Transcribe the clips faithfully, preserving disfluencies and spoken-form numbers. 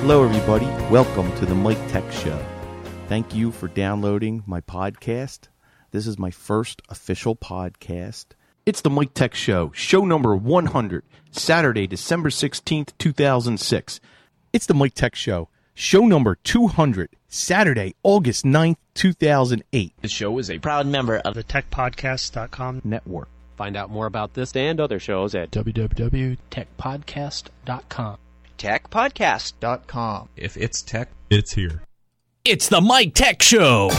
Hello, everybody. Welcome to the Mike Tech Show. Thank you for downloading my podcast. This is my first official podcast. It's the Mike Tech Show, show number one hundred, Saturday, December sixteenth, two thousand six. It's the Mike Tech Show, show number two hundred, Saturday, August ninth, two thousand eight. The show is a proud member of the tech podcast dot com network. Find out more about this and other shows at w w w dot tech podcast dot com. tech podcast dot com. If it's tech, it's here. It's the Mike Tech Show.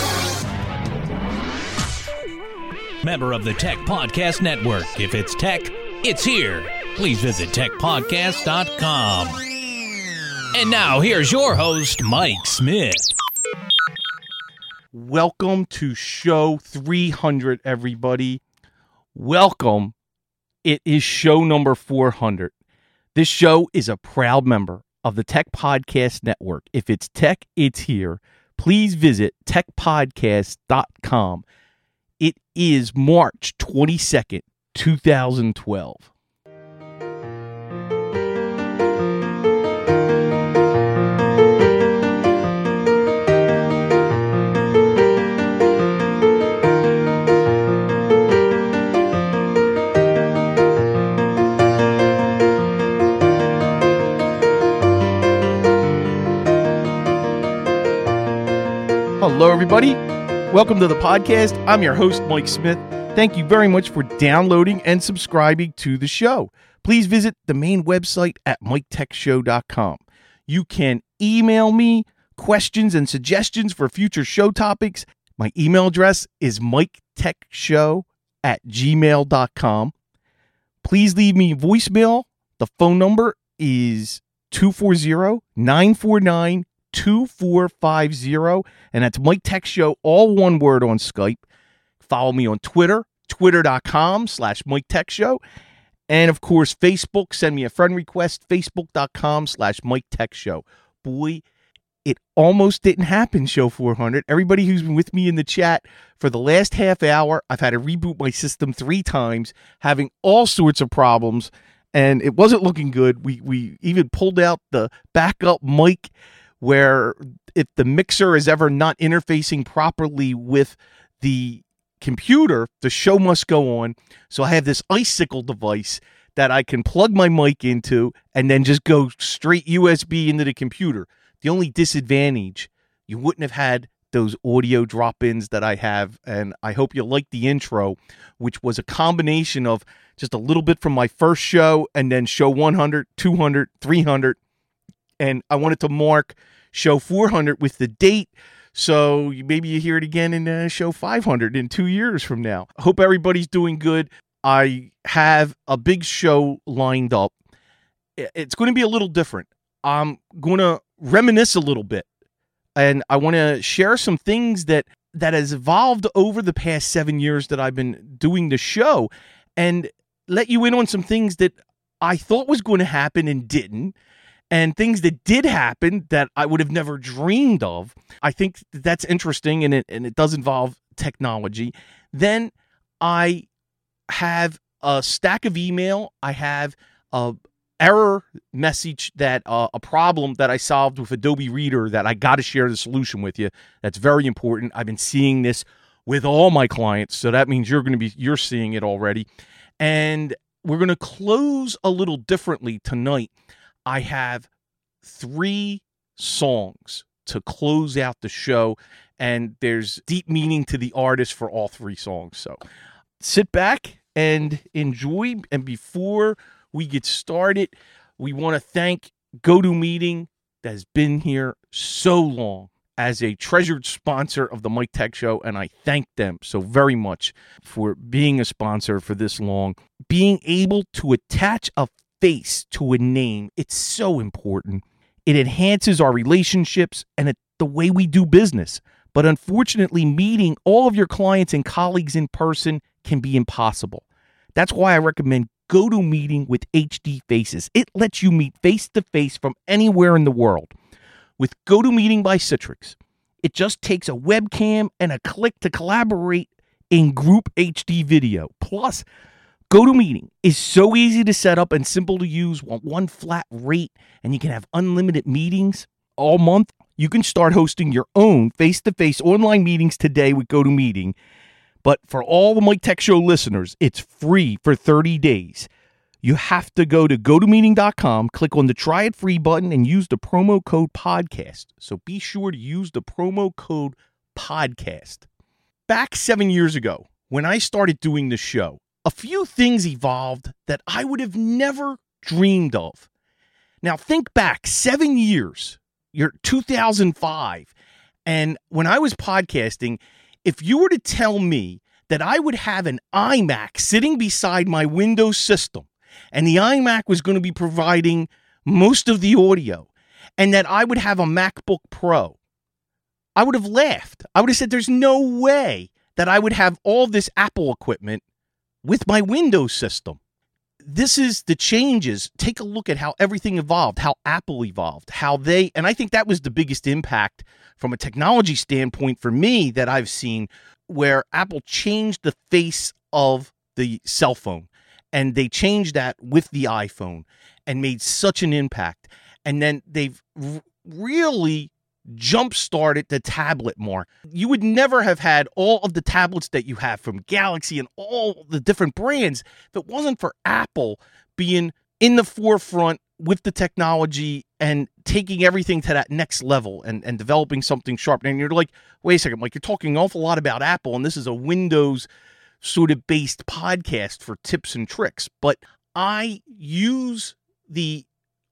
Member of the Tech Podcast Network. If it's tech, it's here. Please visit tech podcast dot com. And now, here's your host, Mike Smith. Welcome to show three hundred, everybody. Welcome. It is show number four hundred. This show is a proud member of the Tech Podcast Network. If it's tech, it's here. Please visit tech podcast dot com. It is March twenty-second, two thousand twelve. Hello, everybody. Welcome to the podcast. I'm your host, Mike Smith. Thank you very much for downloading and subscribing to the show. Please visit the main website at mike tech show dot com. You can email me questions and suggestions for future show topics. My email address is mike tech show at gmail dot com. Please leave me a voicemail. The phone number is two four zero, nine four nine, two four five zero, and that's Mike Tech Show, all one word on Skype. Follow me on Twitter, twitter dot com slash Mike Tech Show, and of course Facebook. Send me a friend request, facebook dot com slash Mike Tech Show. Boy, it almost didn't happen, show four hundred. Everybody who's been with me in the chat for the last half hour, I've had to reboot my system three times, having all sorts of problems, and it wasn't looking good. We we even pulled out the backup mic, where if the mixer is ever not interfacing properly with the computer, the show must go on. So I have this icicle device that I can plug my mic into and then just go straight U S B into the computer. The only disadvantage, you wouldn't have had those audio drop-ins that I have, and I hope you like the intro, which was a combination of just a little bit from my first show and then show one hundred, two hundred, three hundred, and I wanted to mark show four hundred with the date, so maybe you hear it again in uh, show five hundred in two years from now. I hope everybody's doing good. I have a big show lined up. It's going to be a little different. I'm going to reminisce a little bit, and I want to share some things that, that has evolved over the past seven years that I've been doing the show, and let you in on some things that I thought was going to happen and didn't, and things that did happen that I would have never dreamed of. I think that's interesting, and it and it does involve technology. Then I have a stack of email. I have a error message that uh, a problem that I solved with Adobe Reader that I got to share the solution with you. That's very important. I've been seeing this with all my clients, so that means you're going to be you're seeing it already. And we're going to close a little differently tonight. I have three songs to close out the show, and there's deep meaning to the artist for all three songs. So sit back and enjoy. And before we get started, we want to thank GoToMeeting that has been here so long as a treasured sponsor of the Mike Tech Show, and I thank them so very much for being a sponsor for this long. Being able to attach a face to a name, it's so important. It enhances our relationships and it, the way we do business. But unfortunately, meeting all of your clients and colleagues in person can be impossible. That's why I recommend GoToMeeting with H D Faces. It lets you meet face-to-face from anywhere in the world. With GoToMeeting by Citrix, it just takes a webcam and a click to collaborate in group H D video. Plus, GoToMeeting is so easy to set up and simple to use. Want one flat rate and you can have unlimited meetings all month? You can start hosting your own face-to-face online meetings today with GoToMeeting. But for all the Mike Tech Show listeners, it's free for thirty days. You have to go to go to meeting dot com, click on the Try It Free button, and use the promo code podcast. So be sure to use the promo code podcast. Back seven years ago, when I started doing the show, a few things evolved that I would have never dreamed of. Now, think back seven years. You're two thousand five. And when I was podcasting, if you were to tell me that I would have an iMac sitting beside my Windows system, and the iMac was going to be providing most of the audio, and that I would have a MacBook Pro, I would have laughed. I would have said, there's no way that I would have all this Apple equipment with my Windows system. This is the changes. Take a look at how everything evolved, how Apple evolved, how they, and I think that was the biggest impact from a technology standpoint for me that I've seen, where Apple changed the face of the cell phone, and they changed that with the iPhone and made such an impact. And then they've r- really jump-started the tablet more. You would never have had all of the tablets that you have from Galaxy and all the different brands if it wasn't for Apple being in the forefront with the technology and taking everything to that next level and, and developing something sharp. And you're like, wait a second, Mike, you're talking an awful lot about Apple, and this is a Windows sort of based podcast for tips and tricks. But I use the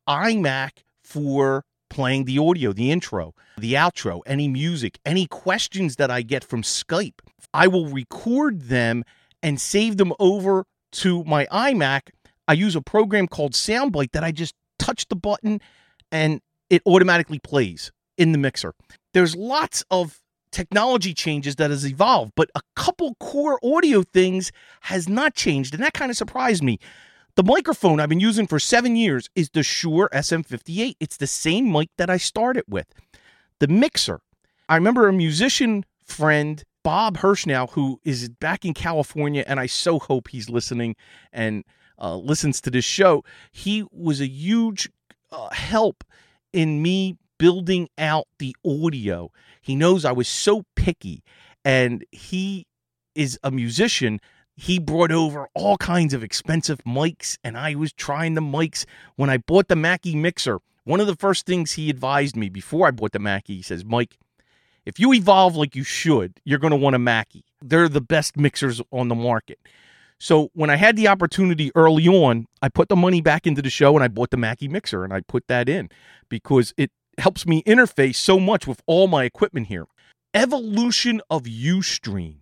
iMac for playing the audio, the intro, the outro, any music, any questions that I get from Skype. I will record them and save them over to my iMac. I use a program called Soundbite that I just touch the button and it automatically plays in the mixer. There's lots of technology changes that has evolved, but a couple core audio things has not changed, and that kind of surprised me. The microphone I've been using for seven years is the Shure S M fifty-eight. It's the same mic that I started with. The mixer, I remember a musician friend, Bob Hirschnow, who is back in California, and I so hope he's listening and uh, listens to this show. He was a huge uh, help in me building out the audio. He knows I was so picky, and he is a musician. He brought over all kinds of expensive mics, and I was trying the mics. When I bought the Mackie mixer, one of the first things he advised me before I bought the Mackie, he says, Mike, if you evolve like you should, you're going to want a Mackie. They're the best mixers on the market. So when I had the opportunity early on, I put the money back into the show, and I bought the Mackie mixer, and I put that in because it helps me interface so much with all my equipment here. Evolution of Ustream.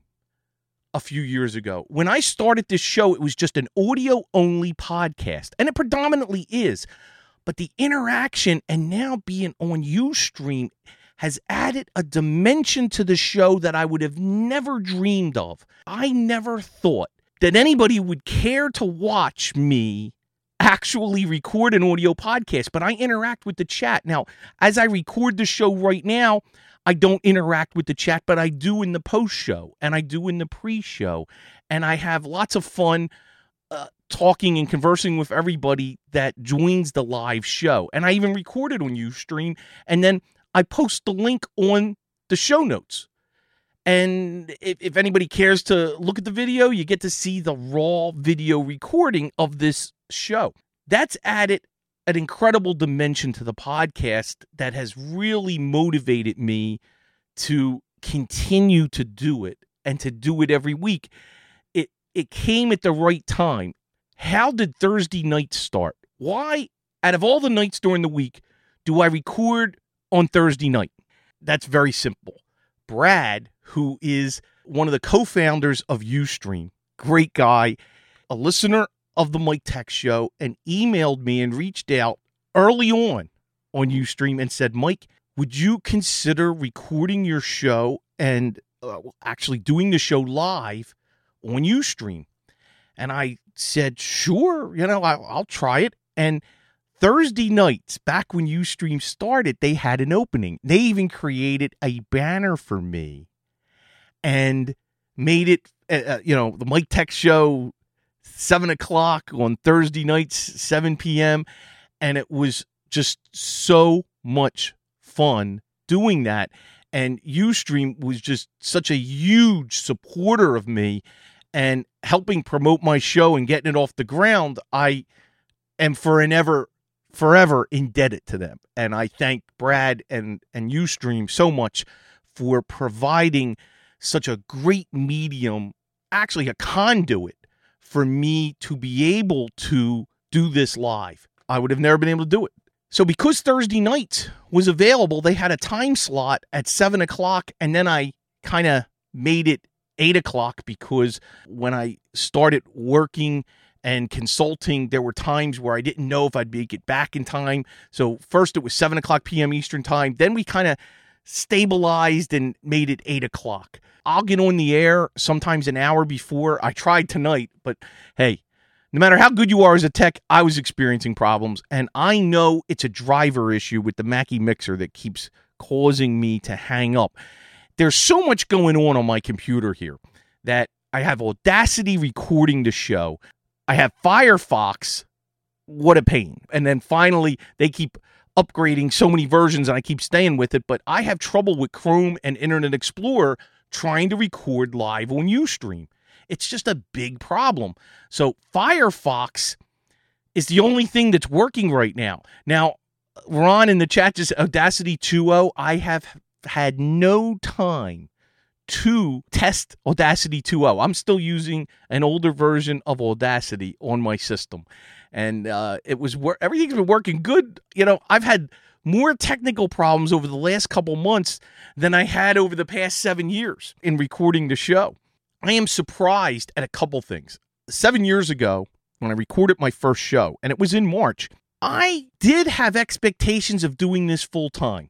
A few years ago. When I started this show, it was just an audio-only podcast, and it predominantly is. But the interaction and now being on Ustream has added a dimension to the show that I would have never dreamed of. I never thought that anybody would care to watch me actually record an audio podcast, but I interact with the chat. Now, as I record the show right now, I don't interact with the chat, but I do in the post-show, and I do in the pre-show, and I have lots of fun uh, talking and conversing with everybody that joins the live show. And I even record it on Ustream, and then I post the link on the show notes. And if, if anybody cares to look at the video, you get to see the raw video recording of this show. That's added an incredible dimension to the podcast that has really motivated me to continue to do it and to do it every week. It it came at the right time. How did Thursday night start? Why, out of all the nights during the week, do I record on Thursday night? That's very simple. Brad, who is one of the co-founders of Ustream, great guy, a listener of the Mike Tech Show, and emailed me and reached out early on on Ustream and said, Mike, would you consider recording your show and uh, actually doing the show live on Ustream? And I said, sure, you know, I'll, I'll try it. And Thursday nights, back when Ustream started, they had an opening. They even created a banner for me and made it, uh, you know, the Mike Tech Show seven o'clock on Thursday nights, seven p.m., and it was just so much fun doing that. And Ustream was just such a huge supporter of me and helping promote my show and getting it off the ground. I am forever, forever indebted to them. And I thank Brad and, and Ustream so much for providing such a great medium, actually a conduit for me to be able to do this live. I would have never been able to do it. So because Thursday night was available, they had a time slot at seven o'clock, and then I kind of made it eight o'clock because when I started working and consulting, there were times where I didn't know if I'd make it back in time. So first it was seven o'clock p.m. Eastern time. Then we kind of stabilized and made it eight o'clock. I'll get on the air sometimes an hour before. I tried tonight, but hey, no matter how good you are as a tech, I was experiencing problems, and I know it's a driver issue with the Mackie Mixer that keeps causing me to hang up. There's so much going on on my computer here that I have Audacity recording the show. I have Firefox. What a pain. And then finally, they keep upgrading so many versions, and I keep staying with it, but I have trouble with Chrome and Internet Explorer trying to record live on Ustream. It's just a big problem. So Firefox is the only thing that's working right now. Now, Ron in the chat just Audacity two point oh. I have had no time to test Audacity two point oh. I'm still using an older version of Audacity on my system. And uh, it was wor- everything's been working good. You know, I've had more technical problems over the last couple months than I had over the past seven years in recording the show. I am surprised at a couple things. Seven years ago, when I recorded my first show, and it was in March, I did have expectations of doing this full time.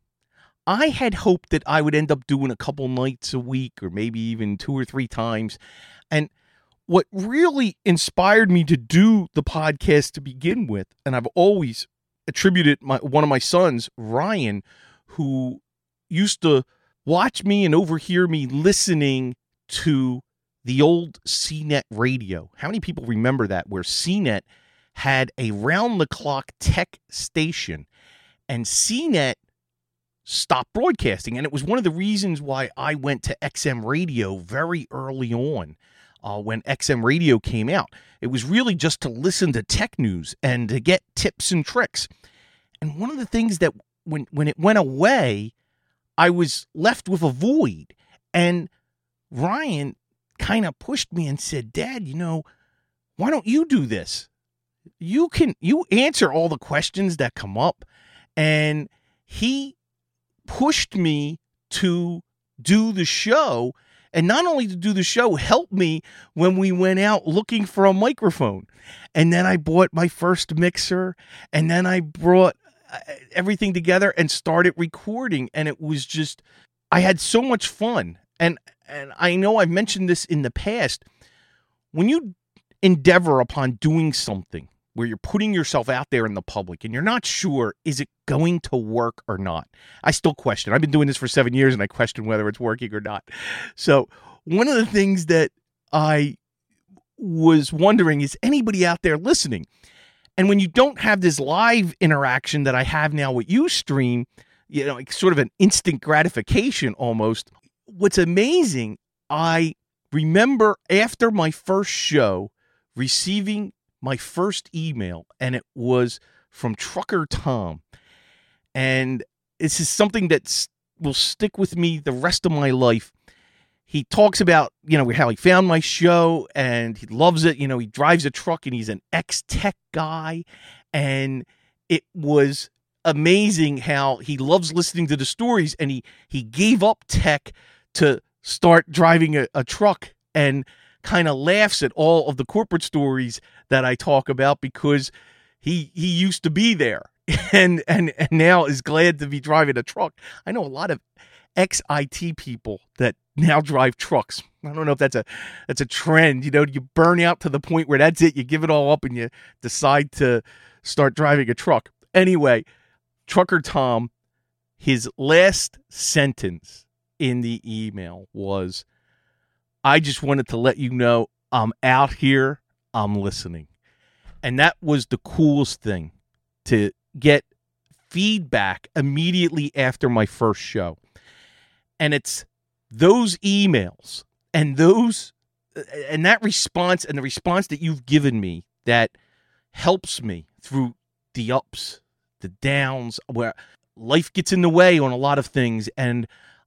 I had hoped that I would end up doing a couple nights a week or maybe even two or three times. And what really inspired me to do the podcast to begin with, and I've always attributed my one of my sons, Ryan, who used to watch me and overhear me listening to the old C net radio. How many people remember that, where C net had a round-the-clock tech station, and C net stopped broadcasting, and it was one of the reasons why I went to X M radio very early on uh, when X M radio came out. It was really just to listen to tech news and to get tips and tricks. And one of the things that when, when it went away, I was left with a void, and Ryan kind of pushed me and said, Dad, you know, why don't you do this? You can, you answer all the questions that come up. And he pushed me to do the show, and not only to do the show, helped me when we went out looking for a microphone. And then I bought my first mixer, and then I brought everything together and started recording. And it was just, I had so much fun. And And I know I've mentioned this in the past. When you endeavor upon doing something where you're putting yourself out there in the public and you're not sure, is it going to work or not? I still question. I've been doing this for seven years and I question whether it's working or not. So one of the things that I was wondering, is anybody out there listening? And when you don't have this live interaction that I have now with Ustream, you know, it's sort of an instant gratification almost. What's amazing, I remember after my first show receiving my first email, and it was from Trucker Tom. And this is something that will stick with me the rest of my life. He talks about, you know, how he found my show and he loves it. You know, he drives a truck and he's an ex-tech guy. And it was amazing how he loves listening to the stories, and he, he gave up tech to start driving a, a truck, and kind of laughs at all of the corporate stories that I talk about because he he used to be there and and and now is glad to be driving a truck. I know a lot of ex-I T people that now drive trucks. I don't know if that's a that's a trend. You know, you burn out to the point where that's it. You give it all up and you decide to start driving a truck. Anyway, Trucker Tom, his last sentence in the email was, I just wanted to let you know I'm out here. I'm listening. And that was the coolest thing, to get feedback immediately after my first show. And it's those emails and those and that response and the response that you've given me that helps me through the ups, the downs, where life gets in the way on a lot of things. And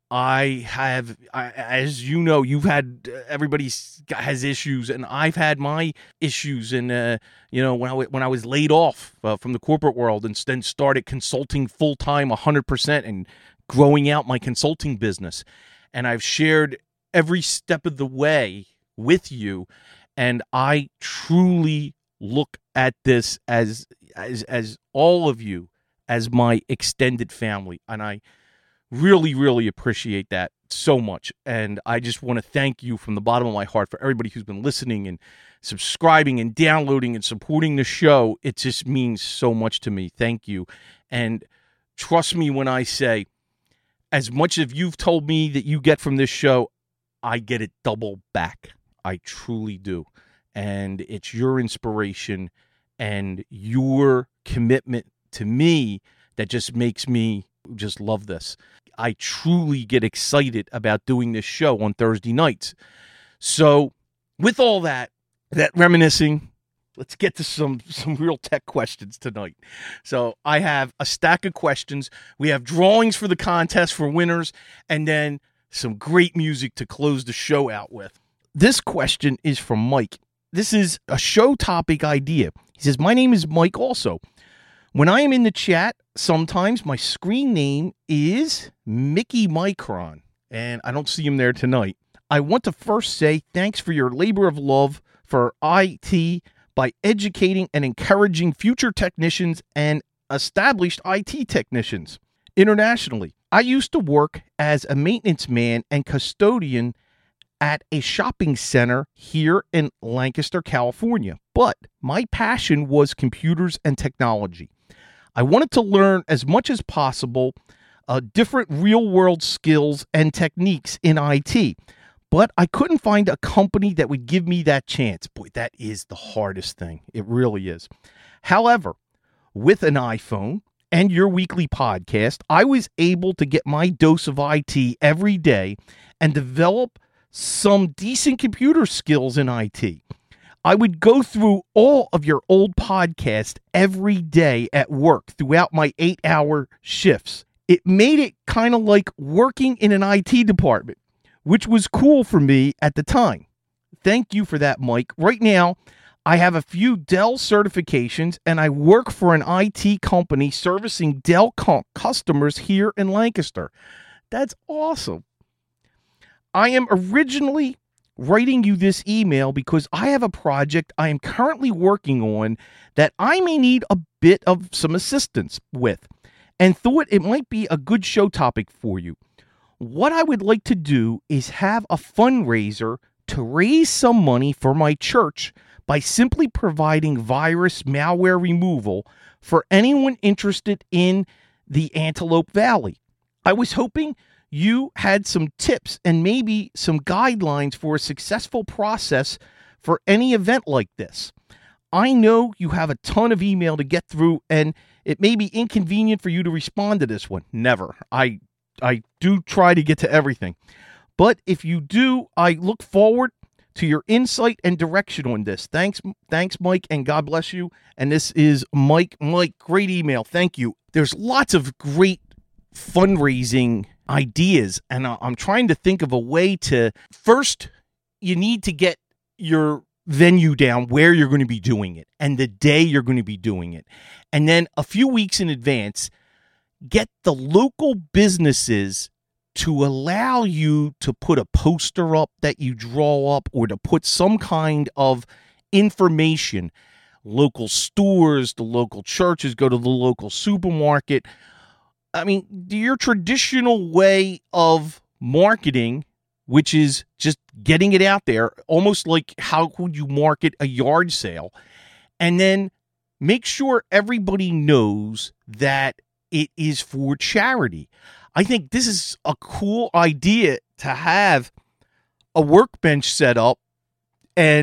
I have, I, as you know, you've had, uh, everybody has issues, and I've had my issues. And, uh, you know, when I, when I was laid off uh, from the corporate world and then started consulting full-time one hundred percent and growing out my consulting business. And I've shared every step of the way with you. And I truly look at this as, as, as all of you, as my extended family. And I really, really appreciate that so much. And I just want to thank you from the bottom of my heart for everybody who's been listening and subscribing and downloading and supporting the show. It just means so much to me. Thank you. And trust me when I say, as much as you've told me that you get from this show, I get it double back. I truly do. And it's your inspiration and your commitment to me that just makes me just love this. I truly get excited about doing this show on Thursday nights. So with all that, that reminiscing, let's get to some, some real tech questions tonight. So I have a stack of questions. We have drawings for the contest for winners, and then some great music to close the show out with. This question is from Mike. This is a show topic idea. He says, my name is Mike also. When I am in the chat, sometimes my screen name is Mickey Micron, and I don't see him there tonight. I want to first say thanks for your labor of love for I T by educating and encouraging future technicians and established I T technicians internationally. I used to work as a maintenance man and custodian at a shopping center here in Lancaster, California, but my passion was computers and technology. I wanted to learn as much as possible uh, different real-world skills and techniques in I T, but I couldn't find a company that would give me that chance. Boy, that is the hardest thing. It really is. However, with an iPhone and your weekly podcast, I was able to get my dose of I T every day and develop some decent computer skills in I T. I would go through all of your old podcasts every day at work throughout my eight-hour shifts. It made it kind of like working in an I T department, which was cool for me at the time. Thank you for that, Mike. Right now, I have a few Dell certifications, and I work for an I T company servicing Dell co- customers here in Lancaster. That's awesome. I am originally writing you this email because I have a project I am currently working on that I may need a bit of some assistance with, and thought it might be a good show topic for you. What I would like to do is have a fundraiser to raise some money for my church by simply providing virus malware removal for anyone interested in the Antelope Valley. I was hoping you had some tips and maybe some guidelines for a successful process for any event like this. I know you have a ton of email to get through, and it may be inconvenient for you to respond to this one. Never. I I do try to get to everything. But if you do, I look forward to your insight and direction on this. Thanks, thanks, Mike, and God bless you. And this is Mike. Mike, great email. Thank you. There's lots of great fundraising ideas, and I'm trying to think of a way to, first, you need to get your venue down where you're going to be doing it and the day you're going to be doing it. And then a few weeks in advance, get the local businesses to allow you to put a poster up that you draw up, or to put some kind of information. Local stores, the local churches, go to the local supermarket. I mean, your traditional way of marketing, which is just getting it out there, almost like how would you market a yard sale, and then make sure everybody knows that it is for charity. I think this is a cool idea to have a workbench set up and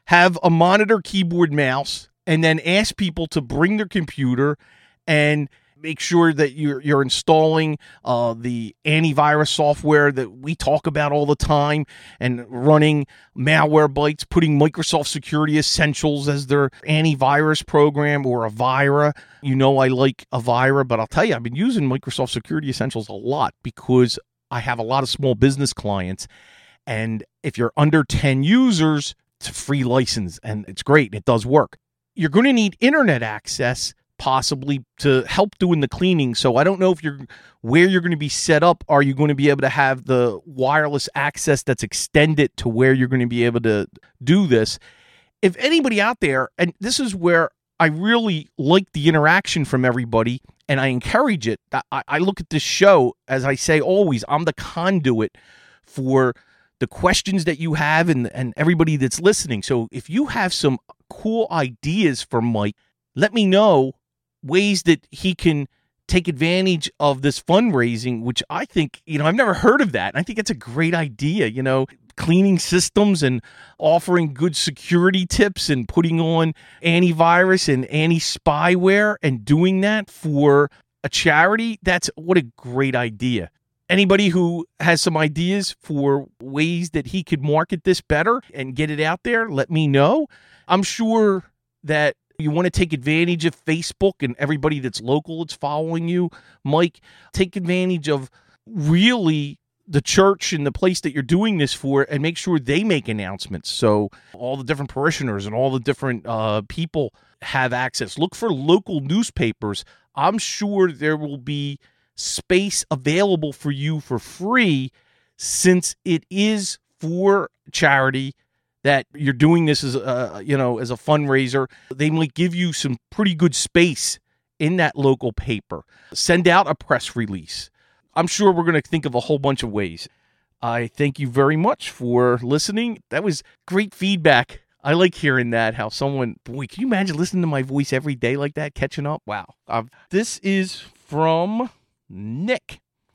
have a monitor, keyboard, mouse, and then ask people to bring their computer and make sure that you're you're installing uh, the antivirus software that we talk about all the time and running Malwarebytes, putting Microsoft Security Essentials as their antivirus program or Avira. You know I like Avira, but I'll tell you, I've been using Microsoft Security Essentials a lot because I have a lot of small business clients. And if you're under ten users, it's a free license and it's great. It does work. You're going to need internet access possibly to help doing the cleaning. So I don't know if you're where you're going to be set up. Are you going to be able to have the wireless access that's extended to where you're going to be able to do this? If anybody out there, and this is where I really like the interaction from everybody, and I encourage it. I, I look at this show, as I say always, I'm the conduit for the questions that you have and, and everybody that's listening. So if you have some cool ideas for Mike, let me know ways that he can take advantage of this fundraising, which I think, you know, I've never heard of that. And I think it's a great idea, you know, cleaning systems and offering good security tips and putting on antivirus and anti-spyware and doing that for a charity. That's what a great idea. Anybody who has some ideas for ways that he could market this better and get it out there, let me know. I'm sure that you want to take advantage of Facebook and everybody that's local that's following you, Mike. Take advantage of really the church and the place that you're doing this for and make sure they make announcements. So all the different parishioners and all the different uh, people have access. Look for local newspapers. I'm sure there will be space available for you for free since it is for charity that you're doing this as a, you know, as a fundraiser. They might give you some pretty good space in that local paper. Send out a press release. I'm sure we're going to think of a whole bunch of ways. I thank you very much for listening. That was great feedback. I like hearing that, how someone, boy, can you imagine listening to my voice every day like that, catching up? Wow. Uh, this is from Nick,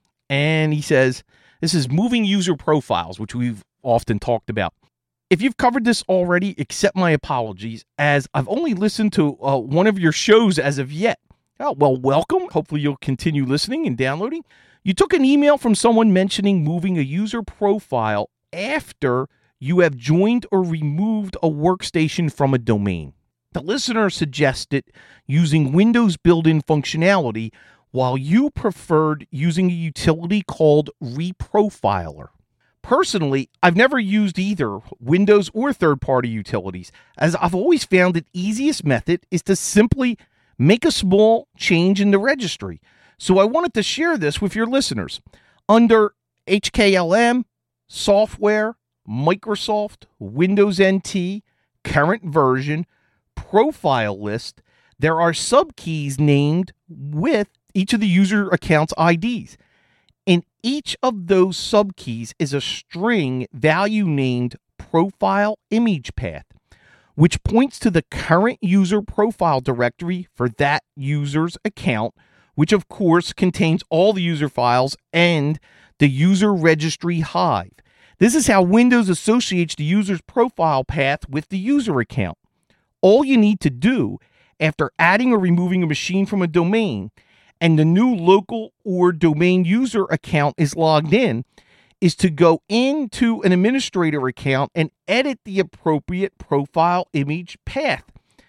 and he says, this is moving user profiles, which we've often talked about. If you've covered this already, accept my apologies, as I've only listened to uh, one of your shows as of yet. Oh, well, welcome. Hopefully you'll continue listening and downloading. You took an email from someone mentioning moving a user profile after you have joined or removed a workstation from a domain. The listener suggested using Windows built-in functionality, while you preferred using a utility called Reprofiler. Personally, I've never used either Windows or third-party utilities, as I've always found the easiest method is to simply make a small change in the registry. So I wanted to share this with your listeners. Under H K L M, Software, Microsoft, Windows N T, Current Version, Profile List, there are subkeys named with each of the user accounts I Ds. In each of those subkeys is a string value named profile image path, which points to the current user profile directory for that user's account, which of course contains all the user files and the user registry hive. This is how Windows associates the user's profile path with the user account. All you need to do after adding or removing a machine from a domain and the new local or domain user account is logged in, is to go into an administrator account and edit the appropriate profile image path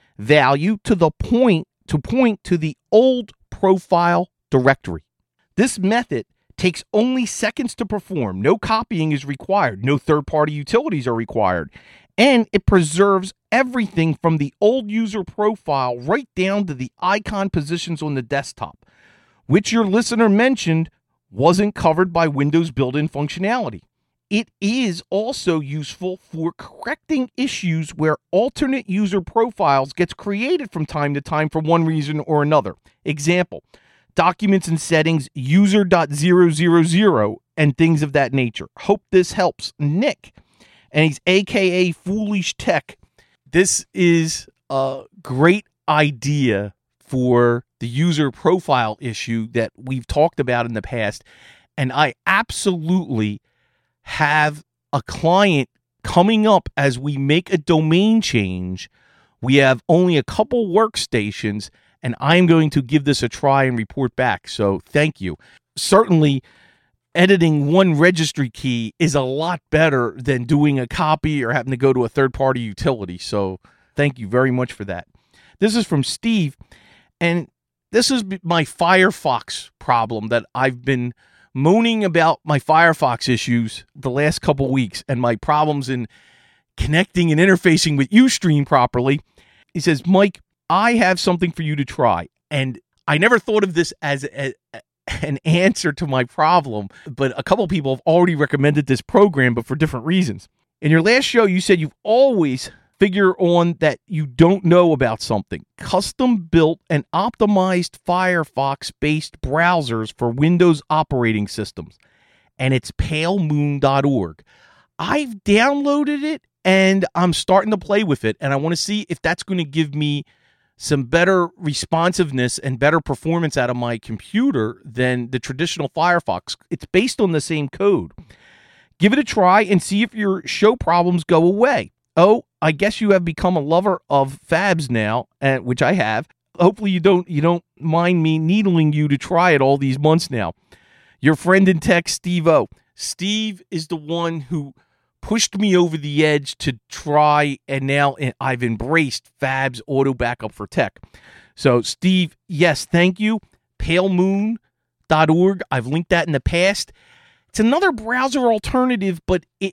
value to the point to point to the old profile directory. This method takes only seconds to perform. No copying is required. No third-party utilities are required. And it preserves everything from the old user profile right down to the icon positions on the desktop, which your listener mentioned wasn't covered by Windows built-in functionality. It is also useful for correcting issues where alternate user profiles gets created from time to time for one reason or another. Example, documents and settings user dot zero zero zero and things of that nature. Hope this helps. Nick, and he's A K A Foolish Tech. This is a great idea for the user profile issue that we've talked about in the past. And I absolutely have a client coming up as we make a domain change. We have only a couple workstations, and I'm going to give this a try and report back. So thank you. Certainly, editing one registry key is a lot better than doing a copy or having to go to a third-party utility. So thank you very much for that. This is from Steve, and this is my Firefox problem that I've been moaning about my Firefox issues the last couple weeks and my problems in connecting and interfacing with Ustream properly. He says, Mike, I have something for you to try. And I never thought of this as a, a, an answer to my problem, but a couple people have already recommended this program, but for different reasons. In your last show, you said you've always figure on that you don't know about something. Custom built and optimized Firefox-based browsers for Windows operating systems. And it's pale moon dot org. I've downloaded it and I'm starting to play with it. And I want to see if that's going to give me some better responsiveness and better performance out of my computer than the traditional Firefox. It's based on the same code. Give it a try and see if your show problems go away. Oh, I guess you have become a lover of Fabs now, uh, which I have. Hopefully you don't you don't mind me needling you to try it all these months now. Your friend in tech, Steve O. Steve is the one who pushed me over the edge to try, and now I've embraced Fabs Auto Backup for Tech. So, Steve, yes, thank you. pale moon dot org. I've linked that in the past. It's another browser alternative, but it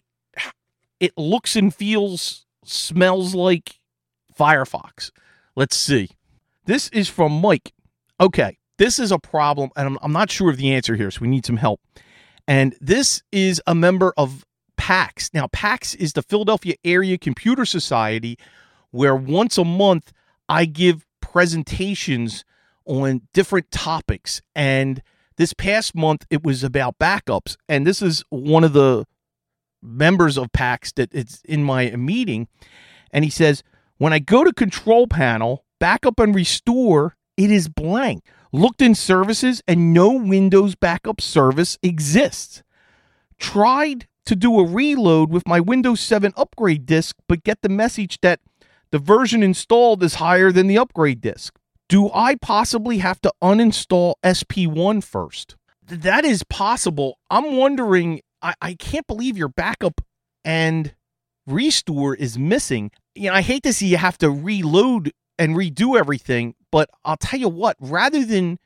it looks and feels, smells like Firefox. Let's see. This is from Mike. Okay, this is a problem, and I'm, I'm not sure of the answer here, so we need some help. And this is a member of PAX. Now, PAX is the Philadelphia Area Computer Society, where once a month I give presentations on different topics. And this past month, it was about backups. And this is one of the members of PAX that it's in my meeting. And he says, when I go to Control Panel, Backup and Restore, it is blank. Looked in services and no Windows backup service exists. Tried to do a reload with my Windows seven upgrade disk, but get the message that the version installed is higher than the upgrade disk. Do I possibly have to uninstall S P one first? That is possible. I'm wondering, I, I can't believe your backup and restore is missing. You know, I hate to see you have to reload and redo everything, but I'll tell you what, rather than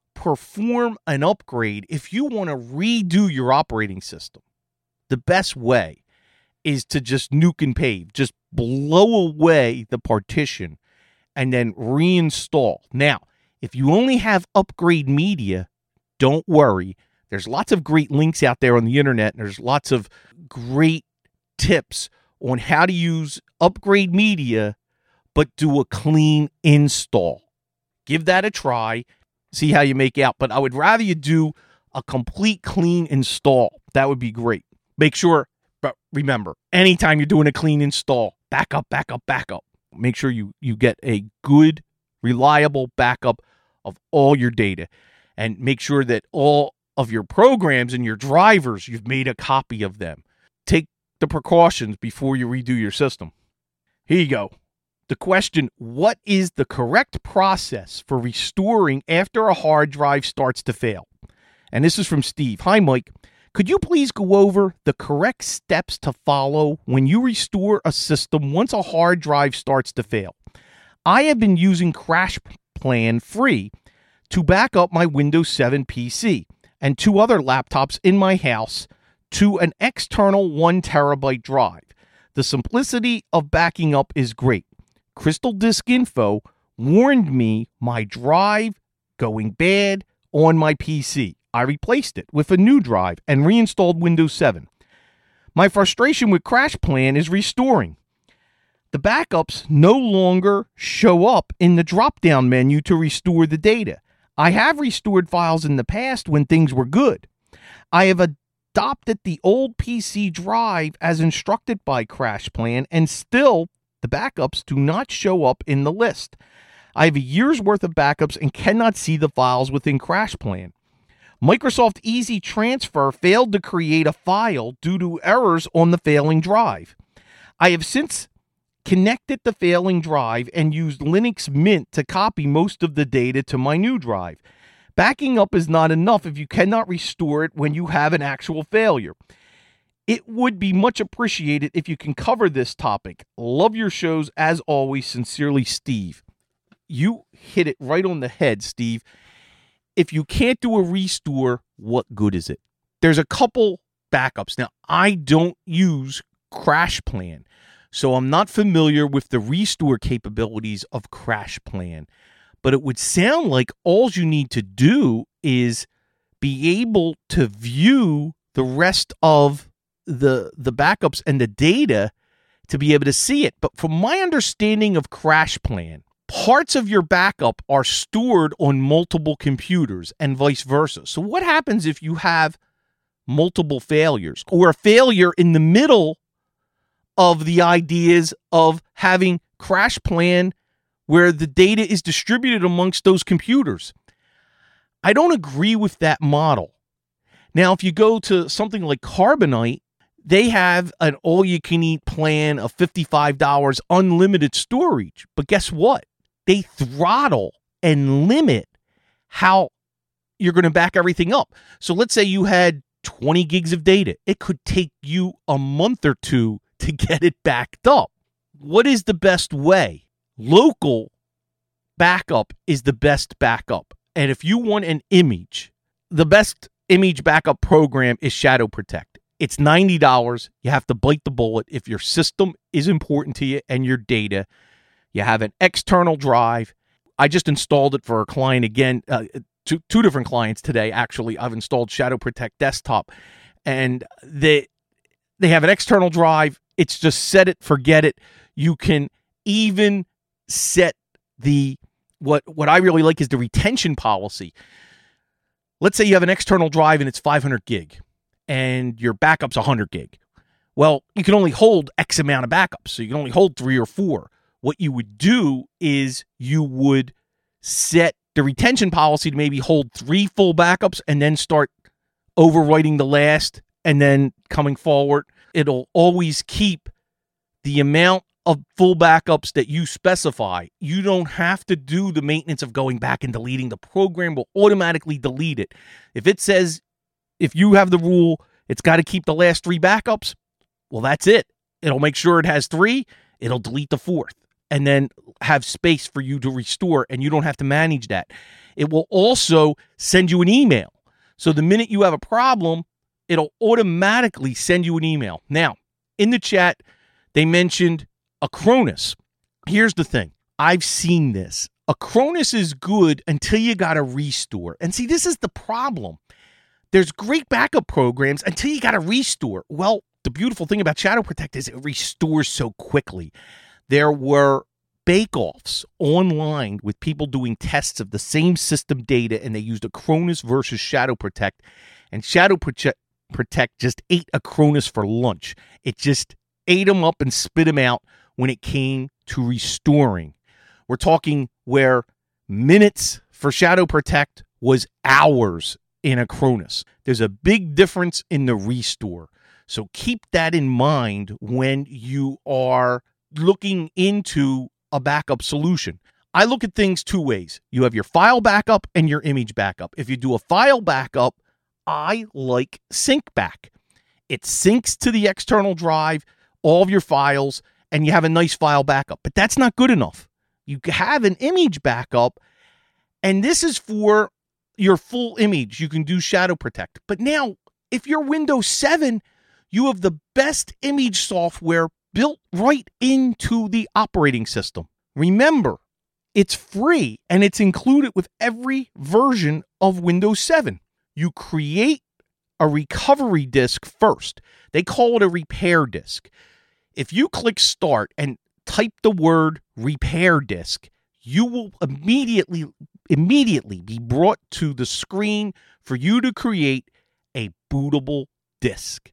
perform an upgrade, if you want to redo your operating system, the best way is to just nuke and pave. Just blow away the partition and then reinstall. Now, if you only have upgrade media, don't worry. There's lots of great links out there on the internet, and there's lots of great tips on how to use upgrade media, but do a clean install. Give that a try. See how you make out. But I would rather you do a complete clean install. That would be great. Make sure, but remember, anytime you're doing a clean install, backup, backup, backup. Make sure you, you get a good, reliable backup of all your data. And make sure that all of your programs and your drivers, you've made a copy of them. Take the precautions before you redo your system. Here you go. The question, what is the correct process for restoring after a hard drive starts to fail? And this is from Steve. Hi, Mike. Could you please go over the correct steps to follow when you restore a system once a hard drive starts to fail? I have been using CrashPlan Free to back up my Windows seven P C and two other laptops in my house to an external one terabyte drive. The simplicity of backing up is great. Crystal Disk Info warned me my drive going bad on my P C. I replaced it with a new drive and reinstalled Windows seven. My frustration with CrashPlan is restoring. The backups no longer show up in the drop-down menu to restore the data. I have restored files in the past when things were good. I have adopted the old P C drive as instructed by CrashPlan, and still the backups do not show up in the list. I have a year's worth of backups and cannot see the files within CrashPlan. Microsoft Easy Transfer failed to create a file due to errors on the failing drive. I have since connected the failing drive and used Linux Mint to copy most of the data to my new drive. Backing up is not enough if you cannot restore it when you have an actual failure. It would be much appreciated if you can cover this topic. Love your shows as always. Sincerely, Steve. You hit it right on the head, Steve. If you can't do a restore, what good is it? There's a couple backups. Now, I don't use CrashPlan, so I'm not familiar with the restore capabilities of CrashPlan. But it would sound like all you need to do is be able to view the rest of the the backups and the data to be able to see it. But from my understanding of CrashPlan, parts of your backup are stored on multiple computers and vice versa. So what happens if you have multiple failures or a failure in the middle of the ideas of having CrashPlan where the data is distributed amongst those computers? I don't agree with that model. Now, if you go to something like Carbonite, they have an all-you-can-eat plan of fifty-five dollars unlimited storage. But guess what? They throttle and limit how you're going to back everything up. So let's say you had twenty gigs of data. It could take you a month or two to get it backed up. What is the best way? Local backup is the best backup. And if you want an image, the best image backup program is Shadow Protect. It's ninety dollars. You have to bite the bullet. If your system is important to you and your data, you have an external drive. I just installed it for a client again, uh, two, two different clients today, actually. I've installed Shadow Protect Desktop, and they, they have an external drive. It's just set it, forget it. You can even set the, what, what I really like is the retention policy. Let's say you have an external drive and it's five hundred gig. And your backup's one hundred gig. Well, you can only hold X amount of backups, so you can only hold three or four. What you would do is you would set the retention policy to maybe hold three full backups and then start overwriting the last and then coming forward. It'll always keep the amount of full backups that you specify. You don't have to do the maintenance of going back and deleting. The program will automatically delete it. If it says, if you have the rule, it's got to keep the last three backups, well, that's it. It'll make sure it has three. It'll delete the fourth and then have space for you to restore, and you don't have to manage that. It will also send you an email. So the minute you have a problem, it'll automatically send you an email. Now, in the chat, they mentioned Acronis. Here's the thing. I've seen this. Acronis is good until you got to restore. And see, this is the problem. There's great backup programs until you got to restore. Well, the beautiful thing about Shadow Protect is it restores so quickly. There were bake-offs online with people doing tests of the same system data, and they used Acronis versus Shadow Protect. And Shadow Protect just ate Acronis for lunch. It just ate them up and spit them out when it came to restoring. We're talking where minutes for Shadow Protect was hours in Acronis. There's a big difference in the restore. So keep that in mind when you are looking into a backup solution. I look at things two ways. You have your file backup and your image backup. If you do a file backup, I like SyncBack. It syncs to the external drive, all of your files, and you have a nice file backup. But that's not good enough. You have an image backup, and this is for your full image. You can do Shadow Protect. But now, if you're Windows seven, you have the best image software built right into the operating system. Remember, it's free, and it's included with every version of Windows seven. You create a recovery disk first. They call it a repair disk. If you click Start and type the word repair disk, you will immediately immediately be brought to the screen for you to create a bootable disk.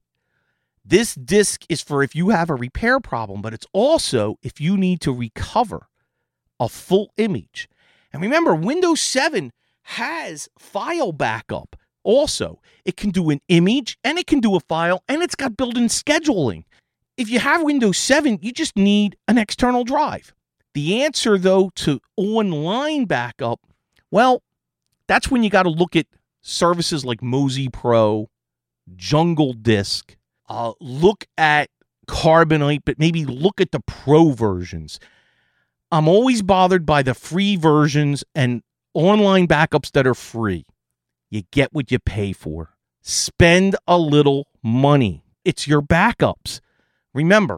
This disk is for if you have a repair problem, but it's also if you need to recover a full image. And remember, Windows seven has file backup also. It can do an image, and it can do a file, and it's got built-in scheduling. If you have Windows seven, you just need an external drive. The answer, though, to online backup, well, that's when you got to look at services like Mozy Pro, Jungle Disk, uh, look at Carbonite, but maybe look at the pro versions. I'm always bothered by the free versions and online backups that are free. You get what you pay for. Spend a little money. It's your backups. Remember,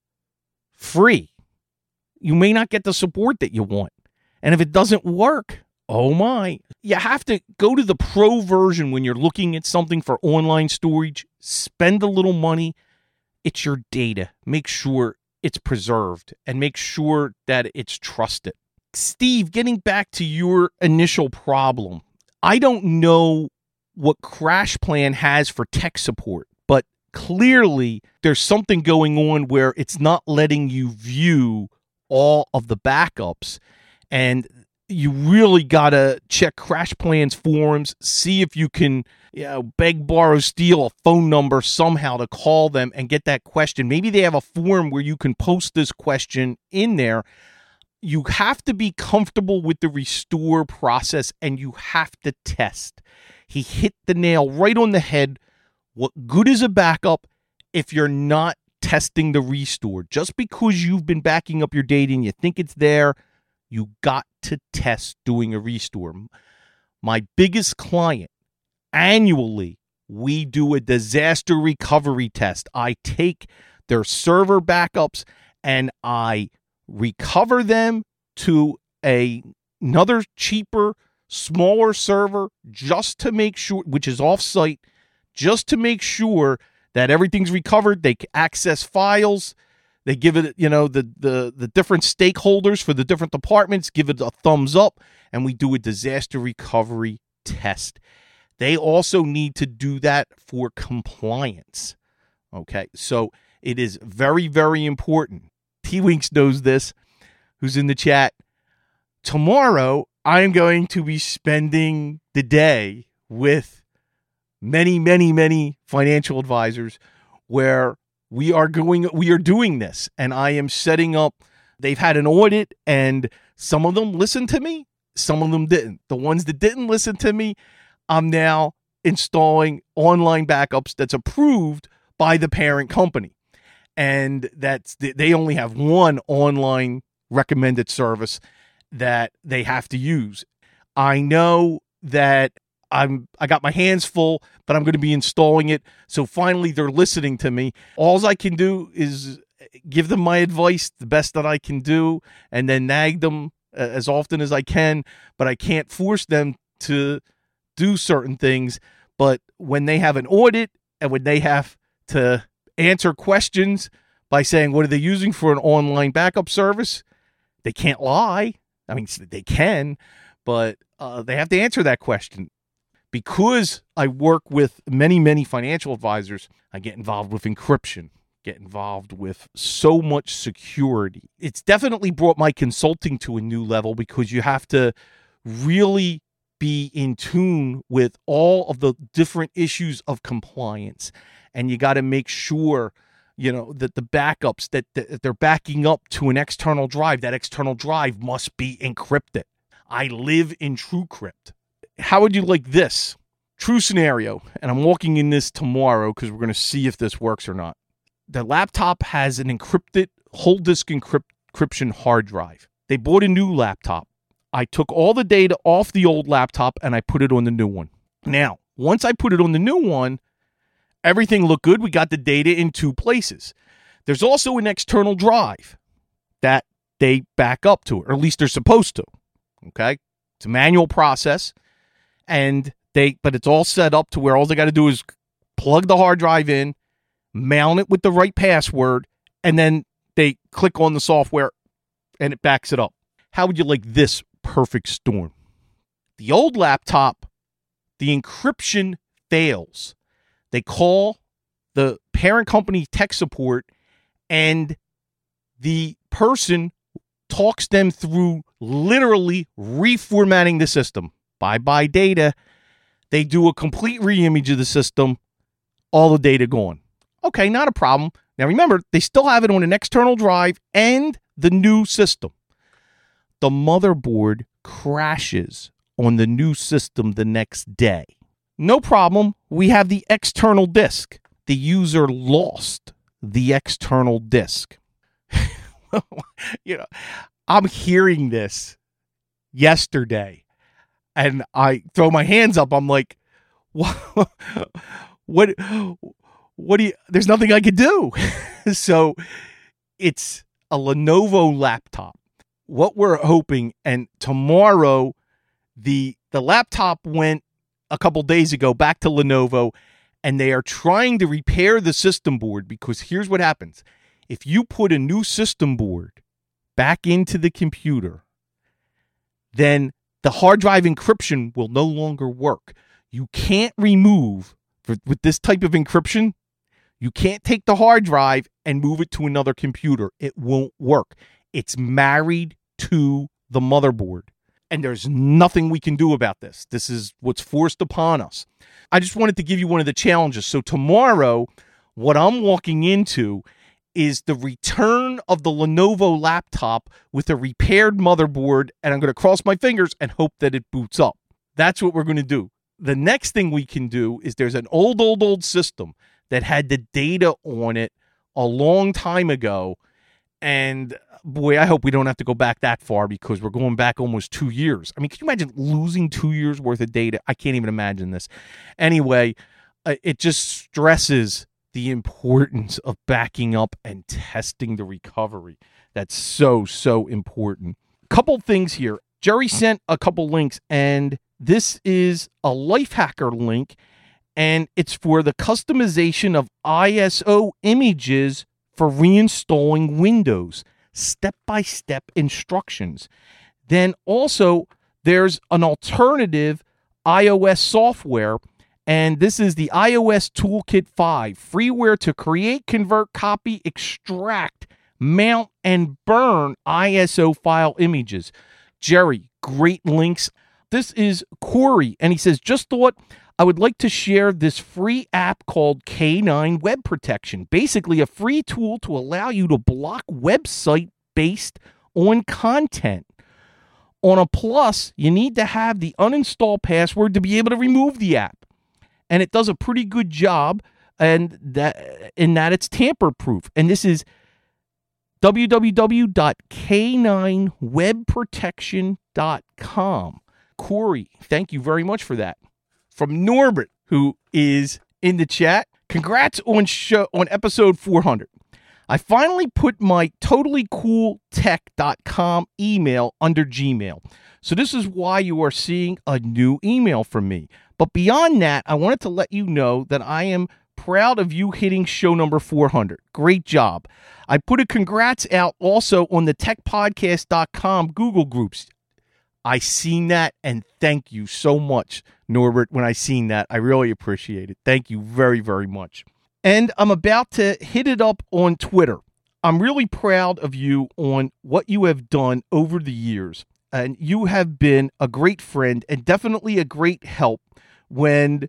free. You may not get the support that you want. And if it doesn't work, oh my. You have to go to the pro version when you're looking at something for online storage. Spend a little money. It's your data. Make sure it's preserved and make sure that it's trusted. Steve, getting back to your initial problem, I don't know what CrashPlan has for tech support, but clearly there's something going on where it's not letting you view all of the backups, and you really got to check CrashPlan's forums, see if you can, you know, beg, borrow, steal a phone number somehow to call them and get that question. Maybe they have a forum where you can post this question in there. You have to be comfortable with the restore process, and you have to test. He hit the nail right on the head. What good is a backup if you're not testing the restore? Just because you've been backing up your data and you think it's there, you got to test doing a restore. My biggest client, annually, we do a disaster recovery test. I take their server backups and I recover them to a, another cheaper, smaller server just to make sure, which is off-site, just to make sure that everything's recovered. They access files. They give it, you know, the, the, the different stakeholders for the different departments give it a thumbs up, and we do a disaster recovery test. They also need to do that for compliance. Okay, so it is very, very important. T-Winks knows this, who's in the chat. Tomorrow, I'm going to be spending the day with many, many, many financial advisors where we are going, we are doing this, and I am setting up. They've had an audit, and some of them listened to me, some of them didn't. The ones that didn't listen to me, I'm now installing online backups that's approved by the parent company. And that's they only have one online recommended service that they have to use. I know that I'm I got my hands full, but I'm going to be installing it. So finally they're listening to me. All I can do is give them my advice, the best that I can do, and then nag them as often as I can, but I can't force them to do certain things. But when they have an audit and when they have to answer questions by saying, what are they using for an online backup service? They can't lie. I mean, they can, but uh, they have to answer that question. Because I work with many, many financial advisors, I get involved with encryption, get involved with so much security. It's definitely brought my consulting to a new level because you have to really be in tune with all of the different issues of compliance. And you got to make sure, you know, that the backups that, that they're backing up to an external drive, that external drive must be encrypted. I live in TrueCrypt. How would you like this? True scenario, and I'm walking in this tomorrow because we're going to see if this works or not. The laptop has an encrypted, whole disk encrypt, encryption hard drive. They bought a new laptop. I took all the data off the old laptop and I put it on the new one. Now, once I put it on the new one, everything looked good. We got the data in two places. There's also an external drive that they back up to, or at least they're supposed to. Okay? It's a manual process, and they, but it's all set up to where all they got to do is plug the hard drive in, mount it with the right password, and then they click on the software and it backs it up. How would you like this perfect storm? The old laptop, the encryption fails. They call the parent company tech support, and the person talks them through literally reformatting the system. Bye-bye data. They do a complete reimage of the system. All the data gone. Okay, not a problem. Now remember, they still have it on an external drive and the new system. The motherboard crashes on the new system the next day. No problem. We have the external disk. The user lost the external disk. You know, I'm hearing this yesterday and I throw my hands up. I'm like, what, what, what do you, there's nothing I could do. So it's a Lenovo laptop. What we're hoping, and tomorrow, the the laptop went a couple days ago back to Lenovo, and they are trying to repair the system board, because here's what happens. If you put a new system board back into the computer, then the hard drive encryption will no longer work. You can't remove, for, with this type of encryption, you can't take the hard drive and move it to another computer. It won't work. It's married to the motherboard. And there's nothing we can do about this. This is what's forced upon us. I just wanted to give you one of the challenges. So tomorrow, what I'm walking into is the return of the Lenovo laptop with a repaired motherboard, and I'm going to cross my fingers and hope that it boots up. That's what we're going to do. The next thing we can do is there's an old, old, old system that had the data on it a long time ago, and boy, I hope we don't have to go back that far, because we're going back almost two years. I mean, can you imagine losing two years worth of data? I can't even imagine this. Anyway, uh, it just stresses the importance of backing up and testing the recovery. That's so, so important. Couple things here. Jerry sent a couple links, and this is a Lifehacker link, and it's for the customization of I S O images for reinstalling Windows. Step-by-step instructions. Then also, there's an alternative iOS software, and this is the iOS Toolkit five, freeware to create, convert, copy, extract, mount, and burn I S O file images. Jerry, great links. This is Corey, and he says, just thought I would like to share this free app called K nine Web Protection. Basically, a free tool to allow you to block website based on content. On a plus, you need to have the uninstall password to be able to remove the app. And it does a pretty good job, and that in that it's tamper-proof. And this is w w w dot k nine web protection dot com. Corey, thank you very much for that. From Norbert, who is in the chat, congrats on show on episode four hundred. I finally put my totally cool tech dot com email under Gmail. So this is why you are seeing a new email from me. But beyond that, I wanted to let you know that I am proud of you hitting show number four hundred. Great job. I put a congrats out also on the tech podcast dot com Google groups. I seen that, and thank you so much, Norbert, when I seen that. I really appreciate it. Thank you very, very much. And I'm about to hit it up on Twitter. I'm really proud of you on what you have done over the years. And you have been a great friend and definitely a great help when,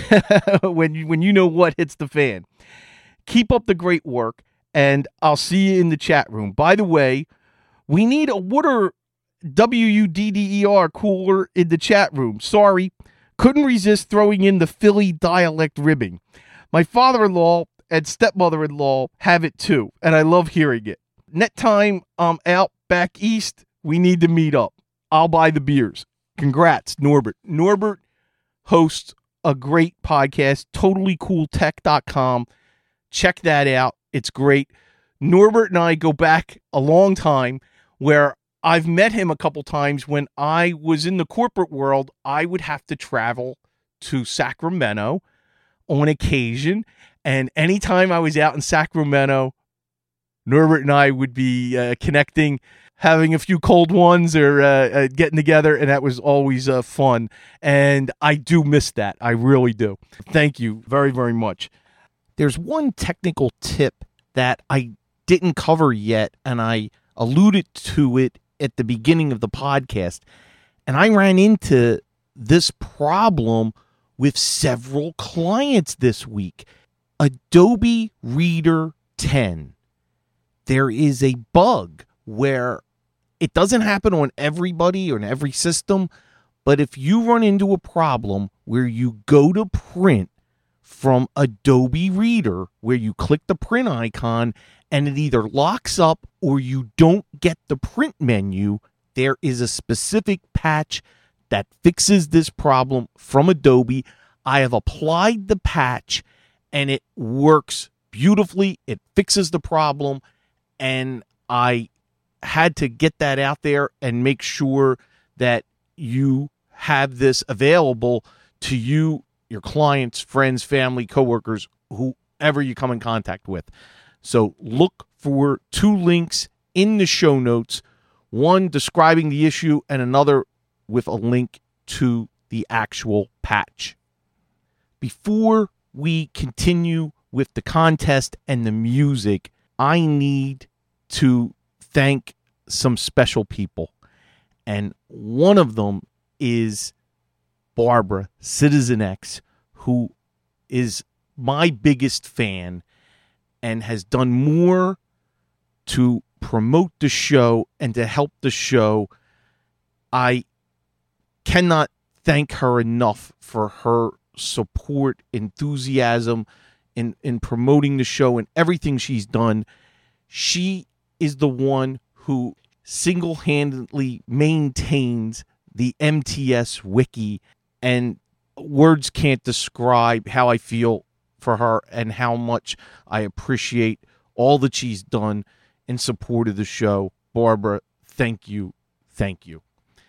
when, you, when you know what hits the fan. Keep up the great work, and I'll see you in the chat room. By the way, we need a water W U D D E R cooler in the chat room. Sorry, couldn't resist throwing in the Philly dialect ribbing. My father-in-law and stepmother-in-law have it too, and I love hearing it. Next time I'm out back east, we need to meet up. I'll buy the beers. Congrats, Norbert. Norbert hosts a great podcast, totally cool tech dot com. Check that out. It's great. Norbert and I go back a long time, where I've met him a couple times when I was in the corporate world. I would have to travel to Sacramento on occasion, and anytime I was out in Sacramento, Norbert and I would be uh, connecting, having a few cold ones, or uh, uh, getting together, and that was always uh, fun, and I do miss that. I really do. Thank you very, very much. There's one technical tip that I didn't cover yet, and I alluded to it at the beginning of the podcast, and I ran into this problem with several clients this week. Adobe Reader ten, there is a bug where it doesn't happen on everybody or in every system, but if you run into a problem where you go to print from Adobe Reader, where you click the print icon and it either locks up or you don't get the print menu, there is a specific patch that fixes this problem from Adobe. I have applied the patch and it works beautifully. It fixes the problem, and I had to get that out there and make sure that you have this available to you, your clients, friends, family, coworkers, whoever you come in contact with. So look for two links in the show notes, one describing the issue and another with a link to the actual patch. Before we continue with the contest and the music, I need to thank some special people. And one of them is Barbara, Citizen X, who is my biggest fan and has done more to promote the show and to help the show. I cannot thank her enough for her support, enthusiasm in, in promoting the show and everything she's done. She is the one who single-handedly maintains the M T S wiki, and words can't describe how I feel for her and how much I appreciate all that she's done in support of the show. Barbara, thank you. Thank you.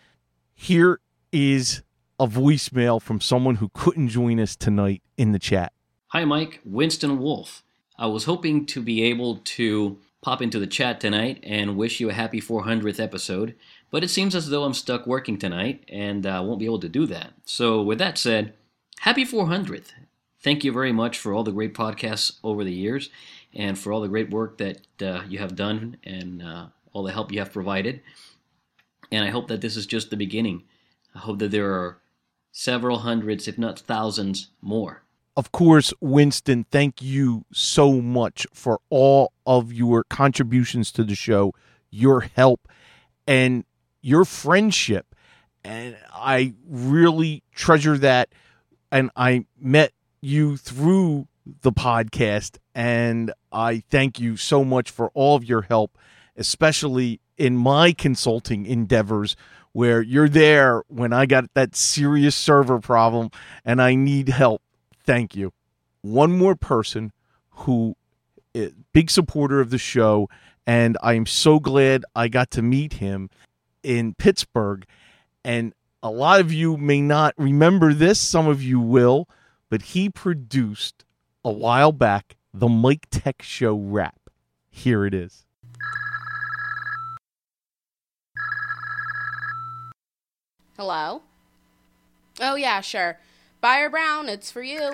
Here is a voicemail from someone who couldn't join us tonight in the chat. Hi, Mike. Winston Wolf. I was hoping to be able to pop into the chat tonight and wish you a happy four hundredth episode, but it seems as though I'm stuck working tonight and I uh, won't be able to do that. So with that said, happy four hundredth. Thank you very much for all the great podcasts over the years and for all the great work that uh, you have done and uh, all the help you have provided. And I hope that this is just the beginning. I hope that there are several hundreds, if not thousands, more. Of course, Winston, thank you so much for all of your contributions to the show, your help, and your friendship. And I really treasure that. And I met you through the podcast, and I thank you so much for all of your help, especially in my consulting endeavors, where you're there when I got that serious server problem and I need help. Thank you. One more person who is a big supporter of the show, and I am so glad I got to meet him in Pittsburgh. And a lot of you may not remember this, some of you will, but he produced a while back the Mike Tech Show rap. Here it is. Hello? Oh, yeah, sure. Buyer Brown, it's for you.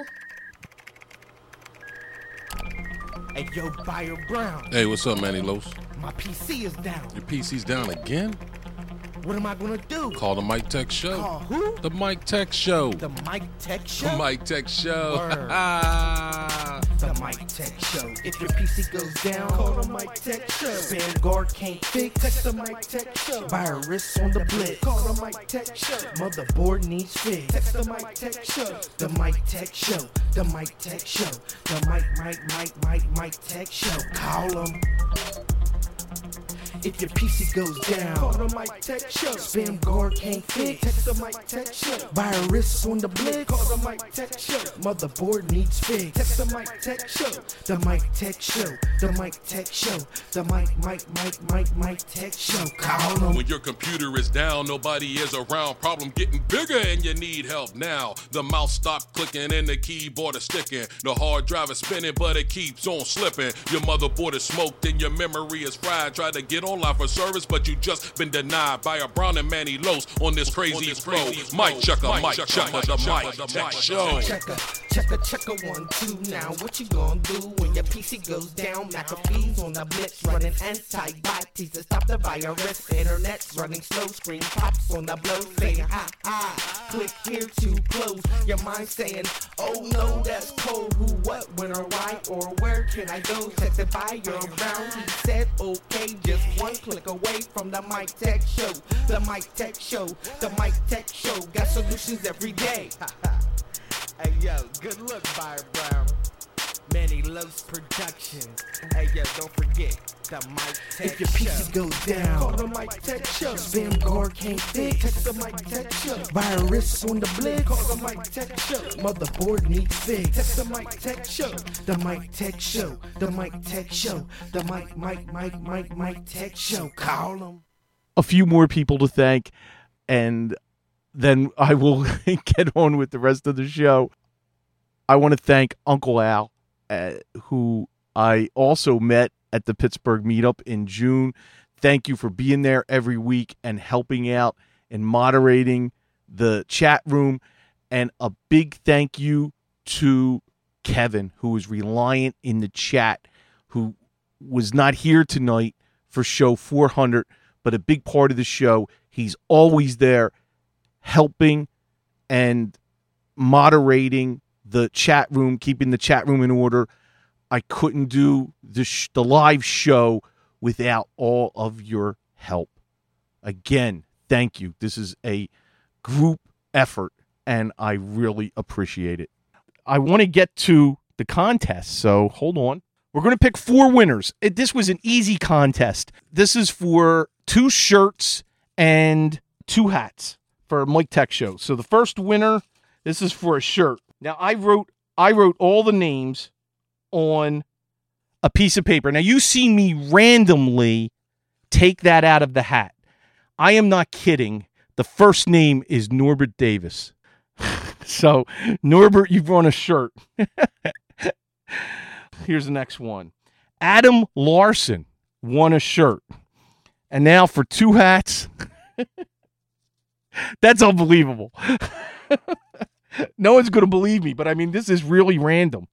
Hey, yo, Buyer Brown. Hey, what's up, Manny Los? My P C is down. Your P C's down again? What am I gonna do? Call the Mike Tech Show. Call who? The Mike Tech Show. The Mike Tech Show? The Mike Tech Show. The Mike Tech Show. If your P C goes down, call the Mike Tech Show. Spam guard can't fix, text the Mike Tech Show. Virus on the blitz, call the Mike Tech Show. Motherboard needs fix, text the Mike Tech Show. The Mike Tech Show. The Mike Tech Show. The Mike, Mike, Mike, Mike, Mike Tech Show. Call them. If your P C goes down, call the Mike Tech Show. Spam guard can't fix, text the Mike Tech Show. Virus on the blitz, call the Mike Tech Show. Motherboard needs fix, text the Mike Tech Show. The Mike Tech Show. The Mike Tech Show. The Mike, Mike, Mike, Mike, Mike Tech Show. Call them. When your computer is down, nobody is around. Problem getting bigger and you need help now. The mouse stopped clicking and the keyboard is sticking. The hard drive is spinning, but it keeps on slipping. Your motherboard is smoked and your memory is fried. Try to get online for service, but you just been denied by a Brown and Manny Los on this crazy flow. Mic checker, mic checker, the Mike Tech Show. Checker, checker, checker, one, two. Now what you gonna do when your P C goes down? McAfee's on the blitz, running antibodies to stop the virus. Internet's running slow, screen pops on the blow, saying ha ha. Click here to close. Your mind saying, oh no, that's cold. Who, what, when, or why, or where can I go? Texted by your brown. He said, okay, just one click away from the Mike Tech Show. The Mike Tech Show. The Mike Tech Show. Got solutions every day. Hey yo, good look, Byron Brown. Manny Los Productions. Hey yo, don't forget the Mike Tech Show. If your P C goes down, call the Mike Tech Show. Spam guard can't fix, text the Mike Tech Show. Virus on the blitz, call the Mike Tech Show. Motherboard needs fix, text the Mike Tech Show. The Mike Tech Show. The Mike Tech Show. The Mike, Mike, Mike, Mike, Mike Tech Show. Call them. A few more people to thank, and then I will get on with the rest of the show. I want to thank Uncle Al, uh, who I also met at the Pittsburgh meetup in June. Thank you for being there every week and helping out and moderating the chat room. And a big thank you to Kevin, who was reliant in the chat, who was not here tonight for show four hundred, but a big part of the show. He's always there helping and moderating the chat room, keeping the chat room in order. I couldn't do the, sh- the live show without all of your help. Again, thank you. This is a group effort, and I really appreciate it. I want to get to the contest, so hold on. We're going to pick four winners. It, this was an easy contest. This is for two shirts and two hats for Mike Tech Show. So the first winner, this is for a shirt. Now, I wrote I wrote all the names on a piece of paper. Now, you see me randomly take that out of the hat. I am not kidding. The first name is Norbert Davis. So, Norbert, you've won a shirt. Here's the next one. Adam Larson won a shirt. And now for two hats. That's unbelievable. No one's going to believe me, but I mean, this is really random.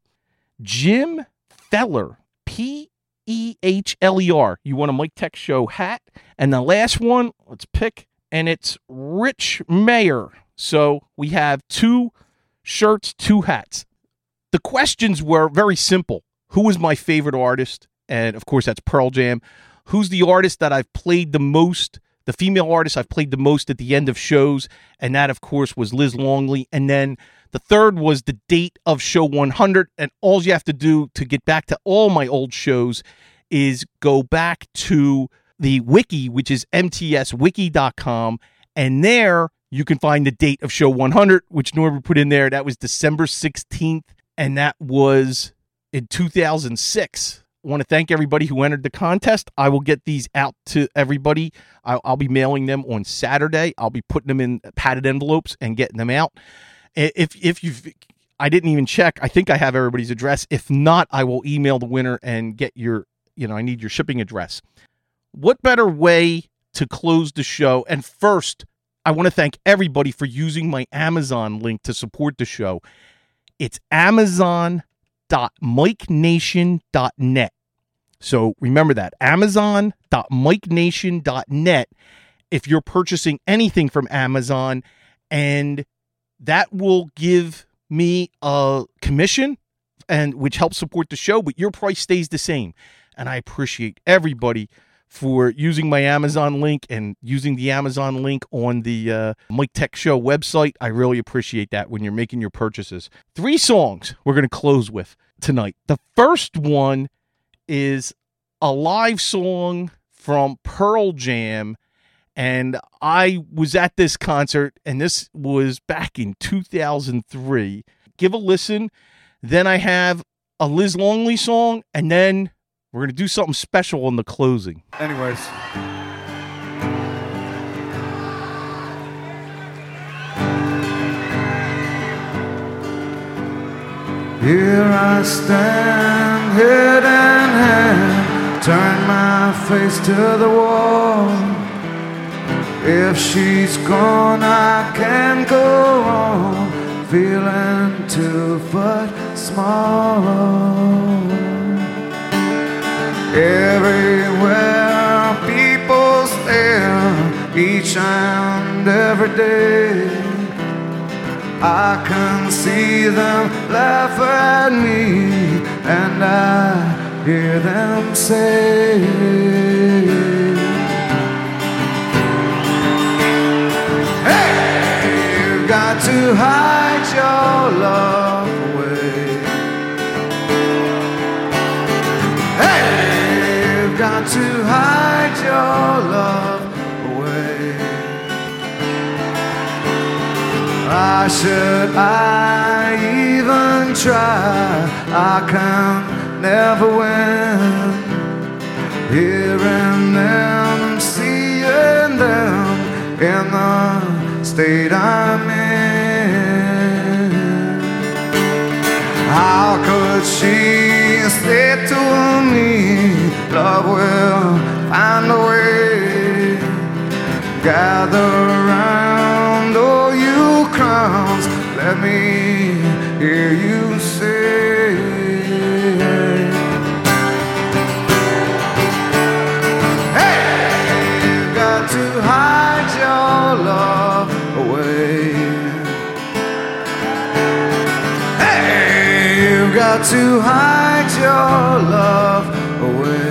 Jim Feller, P E H L E R. You want a Mike Tech Show hat. And the last one, let's pick, and it's Rich Mayer. So we have two shirts, two hats. The questions were very simple. Who was my favorite artist? And, of course, that's Pearl Jam. Who's the artist that I've played the most? The female artist I've played the most at the end of shows, and that, of course, was Liz Longley. And then the third was the date of show one hundred, and all you have to do to get back to all my old shows is go back to the wiki, which is m t s wiki dot com, and there you can find the date of show one hundred, which Norbert put in there. That was December sixteenth, and that was in two thousand six. I want to thank everybody who entered the contest. I will get these out to everybody. I'll, I'll be mailing them on Saturday. I'll be putting them in padded envelopes and getting them out. If if you've, I didn't even check. I think I have everybody's address. If not, I will email the winner and get your, you know, I need your shipping address. What better way to close the show? And first, I want to thank everybody for using my Amazon link to support the show. It's amazon dot mike nation dot net. So remember that, amazon dot mike nation dot net if you're purchasing anything from Amazon, and that will give me a commission, and which helps support the show, but your price stays the same. And I appreciate everybody for using my Amazon link and using the Amazon link on the uh, Mike Tech Show website. I really appreciate that when you're making your purchases. Three songs we're going to close with tonight. The first one is a live song from Pearl Jam, and I was at this concert, and this was back in two thousand three. Give a listen. Then I have a Liz Longley song, and then we're going to do something special on the closing. Anyways. Here I stand, head in hand, turn my face to the wall. If she's gone, I can go on, feeling two foot small. Everywhere people stare, each and every day, I can see them laugh at me, and I hear them say, hey, you've got to hide your love away. Hey, you've got to hide your love away. Why should I even try? I can never win. Hearing them, seeing them in the state I'm in. How could she say to me, love will find a way? Gather round, oh you crowns, let me hear you say, hey, you've got to hide your love away. Hey, you've got to hide your love away.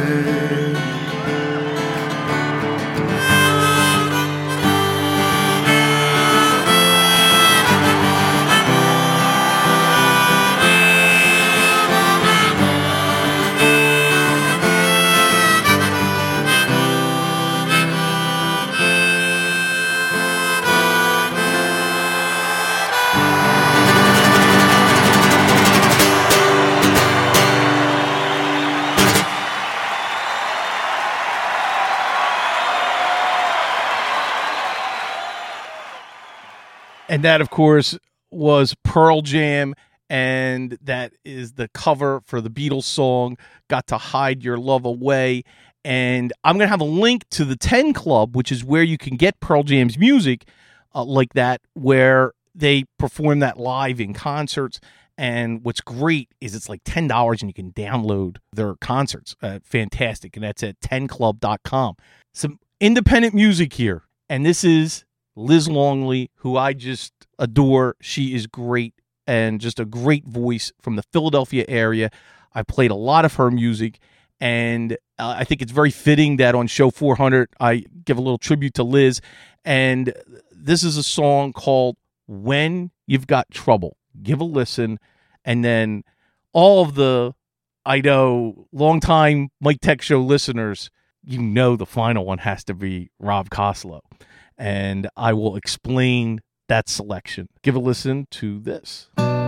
And that, of course, was Pearl Jam, and that is the cover for the Beatles song, Got to Hide Your Love Away. And I'm going to have a link to the ten Club, which is where you can get Pearl Jam's music uh, like that, where they perform that live in concerts. And what's great is it's like ten dollars and you can download their concerts. Uh, fantastic. And that's at ten club dot com. Some independent music here. And this is Liz Longley, who I just adore. She is great and just a great voice from the Philadelphia area. I played a lot of her music, and uh, I think it's very fitting that on Show four hundred, I give a little tribute to Liz. And this is a song called When You've Got Trouble. Give a listen. And then all of the, I know, longtime Mike Tech Show listeners, you know the final one has to be Rob Koslow. And I will explain that selection. Give a listen to this.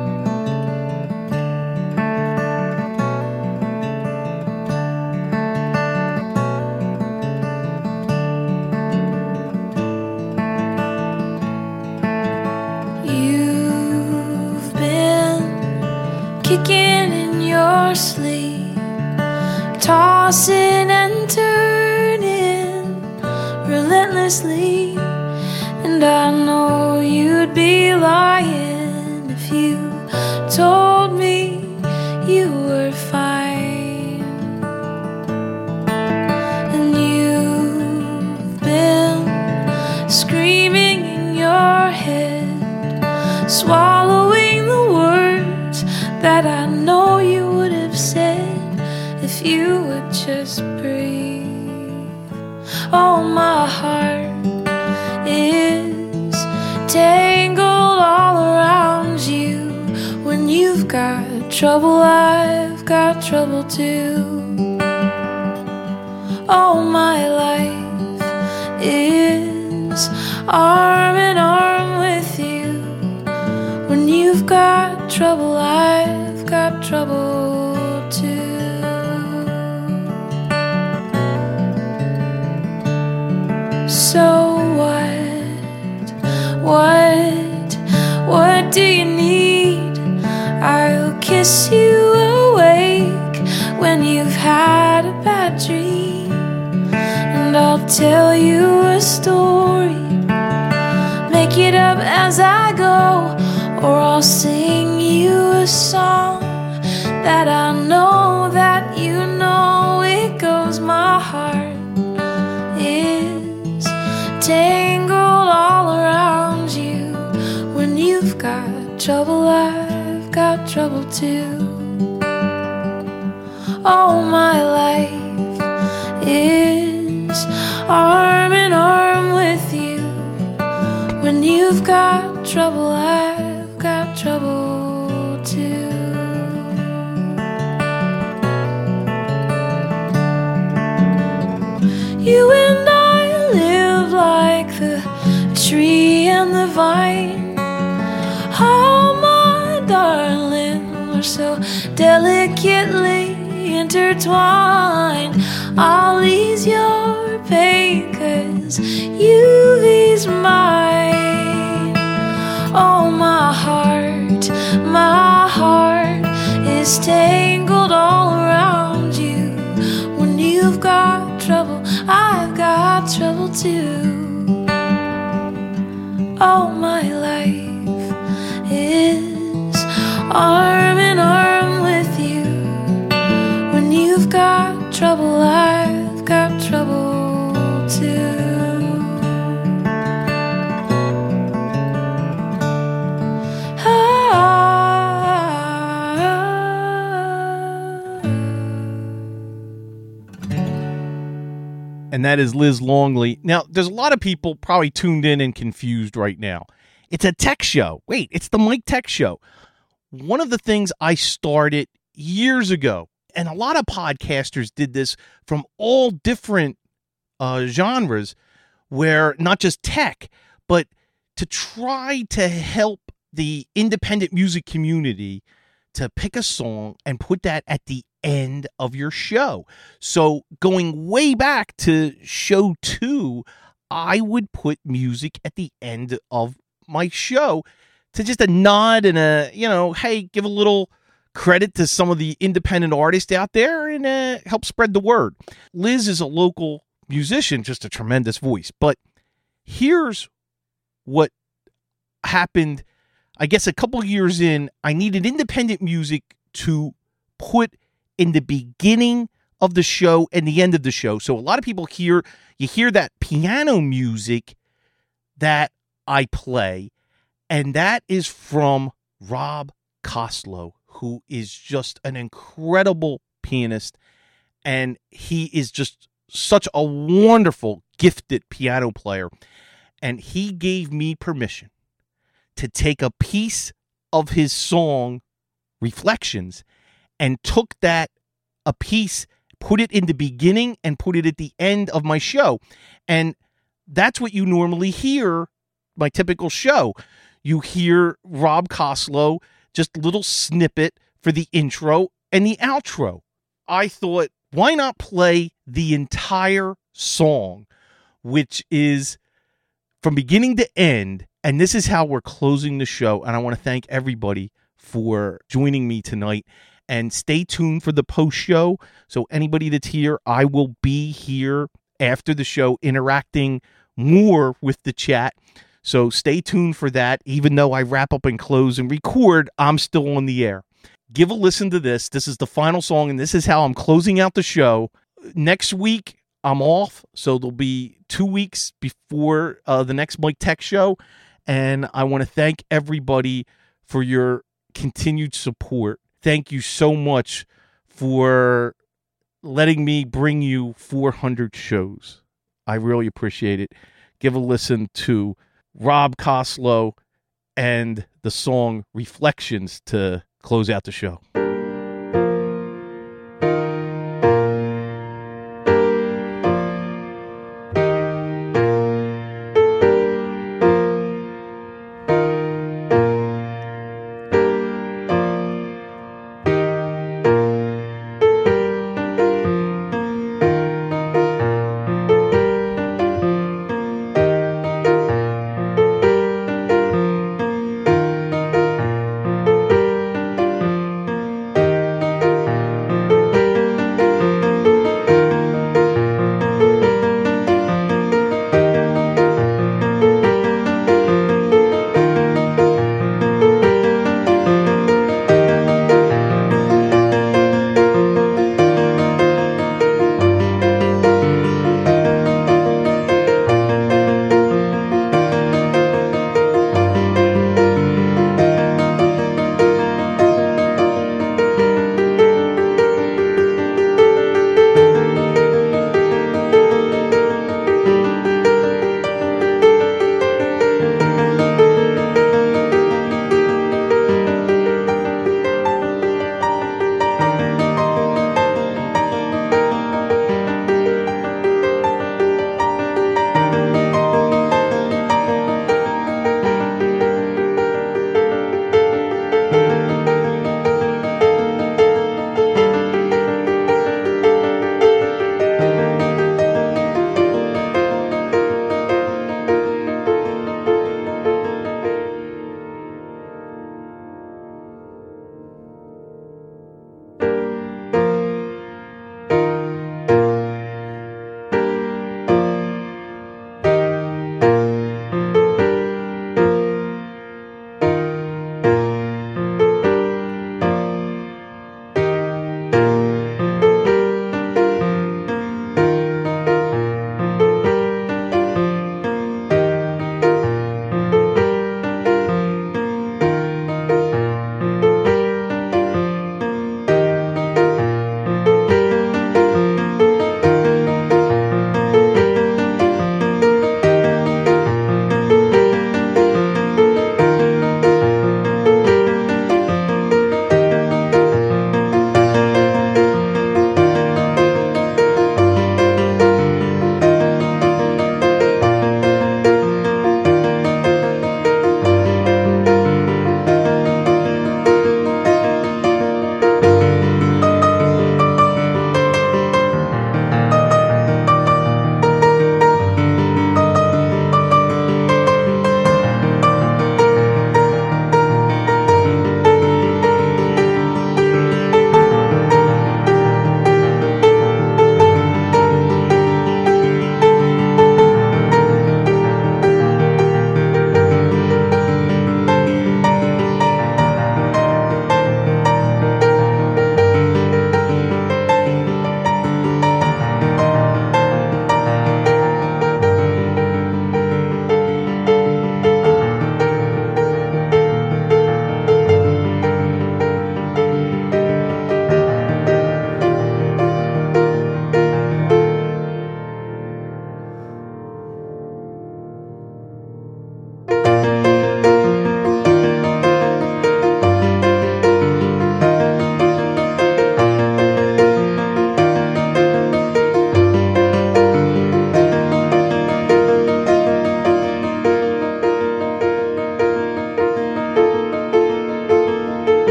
You've been kicking in your sleep, tossing and turning relentlessly. And I know you'd be lying if you told me you were fine. And you've been screaming in your head, swallowing the words that I know you would have said if you would just breathe. Oh, my heart is tangled all around you. When you've got trouble, I've got trouble too. Oh, my life is arm in arm with you. When you've got trouble, I've got trouble too. So What, what do you need? I'll kiss you awake when you've had a bad dream. and I'll tell you a story. Make it up as I go, or I'll sing you a song that I know that you know. It goes, my heart is tangled all around you. When you've got trouble, I've got trouble too. Oh, my life is arm in arm with you. When you've got trouble, I've got trouble too. You and I live like the tree and the vine. Oh, my darling, we're so delicately intertwined. I'll ease your pain, 'cause you've eased mine. Oh, my heart, my heart is tangled all around you. When you've got trouble, I've got trouble too. Oh, my life is arm in arm with you. When you've got trouble, I've got trouble too. And that is Liz Longley. Now, there's a lot of people probably tuned in and confused right now. It's a tech show. Wait, it's the Mike Tech Show. One of the things I started years ago, and a lot of podcasters did this from all different uh, genres, where not just tech, but to try to help the independent music community to pick a song and put that at the end of your show. So going way back to show two, I would put music at the end of my show to just a nod and a, you know, hey, give a little credit to some of the independent artists out there and uh, help spread the word. Liz is a local musician, just a tremendous voice. But here's what happened. I guess a couple years in, I needed independent music to put in the beginning of the show and the end of the show. So a lot of people hear, you hear that piano music that I play, and that is from Rob Koslow, who is just an incredible pianist, and he is just such a wonderful, gifted piano player. And he gave me permission to take a piece of his song, Reflections, and took that a piece, put it in the beginning and put it at the end of my show. And that's what you normally hear, my typical show. You hear Rob Koslow, just a little snippet for the intro and the outro. I thought, why not play the entire song, which is from beginning to end, and this is how we're closing the show. And I want to thank everybody for joining me tonight. And stay tuned for the post show. So anybody that's here, I will be here after the show interacting more with the chat. So stay tuned for that. Even though I wrap up and close and record, I'm still on the air. Give a listen to this. This is the final song, and this is how I'm closing out the show. Next week, I'm off, so there'll be two weeks before uh, the next Mike Tech Show. And I want to thank everybody for your continued support. Thank you so much for letting me bring you four hundred shows. I really appreciate it. Give a listen to Rob Koslow and the song Reflections to close out the show.